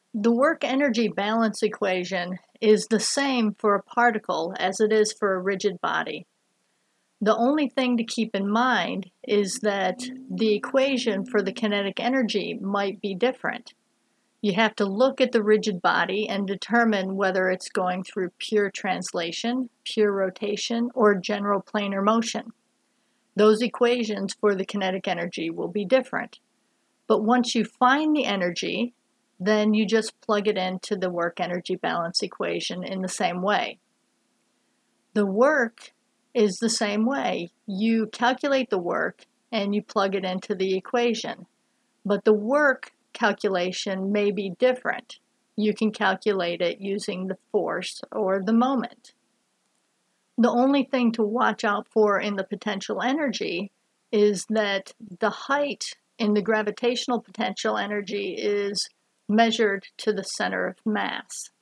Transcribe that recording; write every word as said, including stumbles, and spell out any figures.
The work-energy balance equation is the same for a particle as it is for a rigid body. The only thing to keep in mind is that the equation for the kinetic energy might be different. You have to look at the rigid body and determine whether it's going through pure translation, pure rotation, or general planar motion. Those equations for the kinetic energy will be different. But once you find the energy, then you just plug it into the work-energy balance equation in the same way. The work is the same way. You calculate the work and you plug it into the equation. But the work calculation may be different. You can calculate it using the force or the moment. The only thing to watch out for in the potential energy is that the height in the gravitational potential energy is measured to the center of mass.